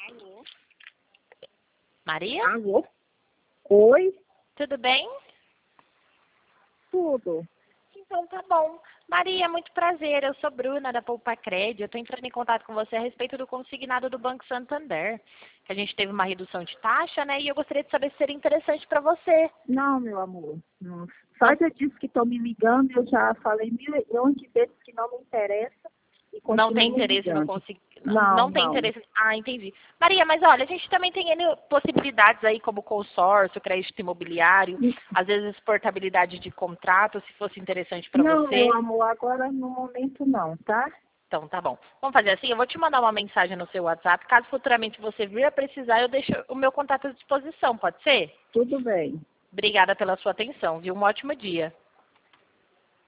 Alô? Maria? Alô? Oi? Tudo bem? Tudo. Então tá bom. Maria, muito prazer. Eu sou Bruna da Poupa Crédito. Eu estou entrando em contato com você a respeito do consignado do Banco Santander. Que a gente teve uma redução de taxa, né? E eu gostaria de saber se seria interessante para você. Não, meu amor. Não. Só já disse que estão me ligando, eu já falei milhões de vezes que não me interessa e Não continuo tem me interesse no ligando. consignado. Não, Não tem não. interesse. Ah, entendi. Maria, mas olha, a gente também tem N possibilidades aí, como consórcio, crédito imobiliário, às vezes portabilidade de contrato, se fosse interessante para Não, meu você. amor, agora no momento não, tá? Então, tá bom. Vamos fazer assim, eu vou te mandar uma mensagem no seu WhatsApp. Caso futuramente você vir a precisar, eu deixo o meu contato à disposição, pode ser? Tudo bem. Obrigada pela sua atenção, viu? Um ótimo dia.